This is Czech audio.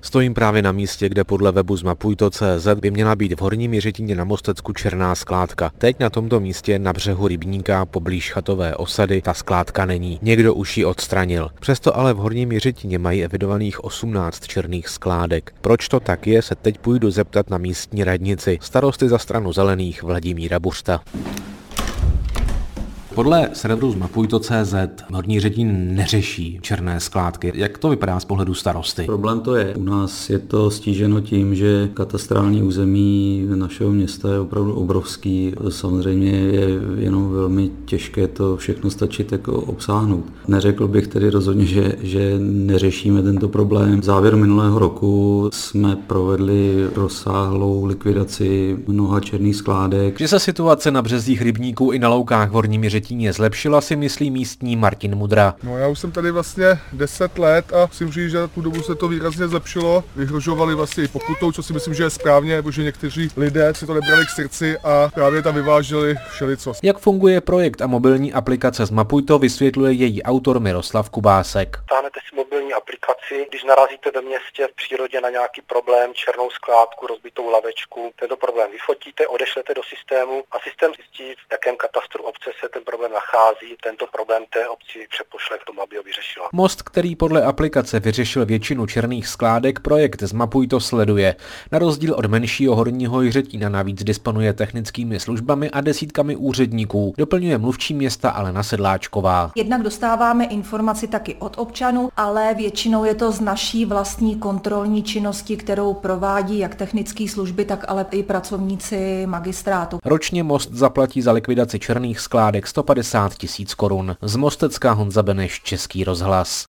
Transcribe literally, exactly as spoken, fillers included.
Stojím právě na místě, kde podle webu zmapuj to tečka cé zet by měla být v Horním Jiřetíně na Mostecku černá skládka. Teď na tomto místě na břehu rybníka poblíž chatové osady ta skládka není. Někdo už ji odstranil. Přesto ale v Horním Jiřetíně mají evidovaných osmnáct černých skládek. Proč to tak je, se teď půjdu zeptat na místní radnici, starosty za Stranu zelených Vladimíra Buřta. Podle serveru zmapuj to tečka cé zet Horní Jiřetín neřeší černé skládky. Jak to vypadá z pohledu starosty? Problém to je. U nás je to stíženo tím, že katastrální území našeho města je opravdu obrovský. Samozřejmě je jenom velmi těžké to všechno stačit jako obsáhnout. Neřekl bych tedy rozhodně, že, že neřešíme tento problém. V závěru minulého roku jsme provedli rozsáhlou likvidaci mnoha černých skládek. Že se situace na březích rybníků i na loukách v Horním Jiřetíně zlepšila, si myslí místní Martin Mudra. No, já už jsem tady vlastně deset let a musím říct, že za tu dobu se to výrazně zlepšilo. Vyhrožovali vlastně i pokutou, co si myslím, že je správně, protože někteří lidé si to nebrali k srdci a právě tam vyváželi všelico. Jak funguje projekt a mobilní aplikace Zmapuj to, vysvětluje její autor Miroslav Kubásek. Stáhnete si mobilní aplikaci, když narazíte ve městě v přírodě na nějaký problém, černou skládku, rozbitou lavečku, tento problém vyfotíte, odešlete do systému a systém zjistí, v jakém katastru obce se ten problém nachází, tento problém té obci přepošle k tomu, aby ho vyřešila. Most, který podle aplikace vyřešil většinu černých skládek, projekt Zmapuj to sleduje. Na rozdíl od menšího Horního Jiřetína navíc disponuje technickými službami a desítkami úředníků, doplňuje mluvčí města Alena Sedláčková. Jednak dostáváme informaci taky od občanů, ale většinou je to z naší vlastní kontrolní činnosti, kterou provádí jak technické služby, tak ale i pracovníci magistrátu. Ročně most zaplatí za likvidaci černých skládek sto padesát tisíc korun. Z Mostecka Honza Beneš, Český rozhlas.